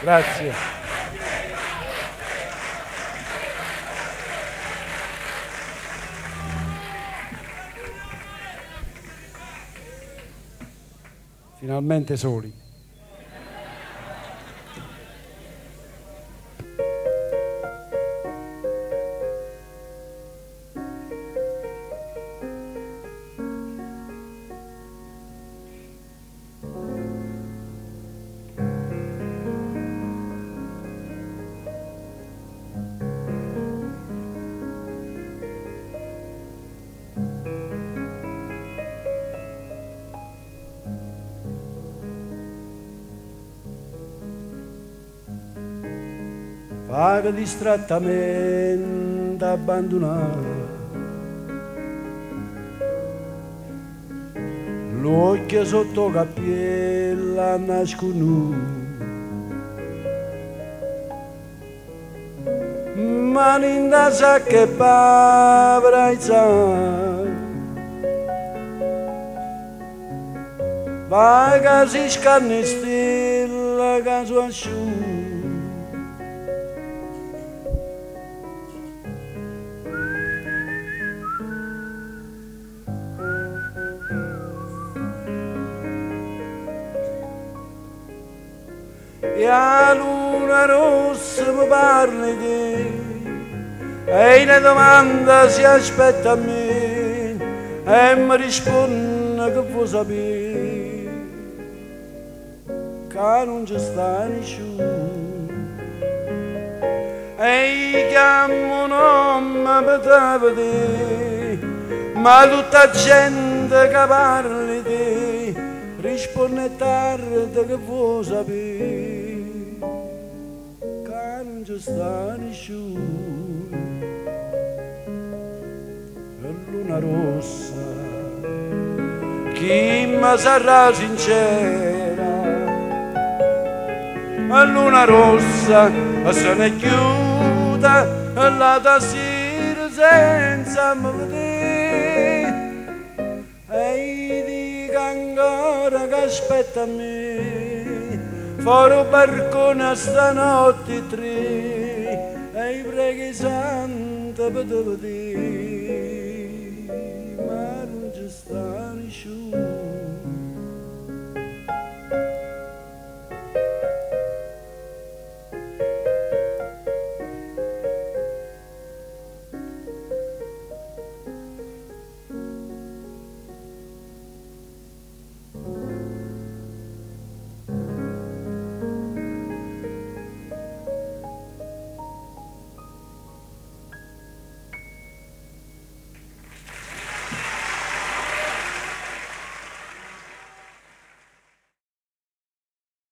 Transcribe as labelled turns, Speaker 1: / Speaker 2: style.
Speaker 1: Grazie. Finalmente soli. Vaga distrattamente abbandonata, l'occhio sotto cappiella nascono, mani in da sacca e papra in sangue, vaga si scanne stella caso asciutto. E a luna rossa mi parli di e una domanda si aspetta a me e mi risponde che vuoi sapere che non ci sta nessuno e chiamo un nome per te vedere ma tutta gente che parli di risponde tardi che vuoi sapere non ci sta nessuno, la luna rossa, chi mi sarà sincera, la luna rossa se ne chiude la tastiera senza me vedere e dico ancora che aspetta a me. Fuori il barcone stanotte tre e i preghi santi per te vedere, ma non ci sta nessuno.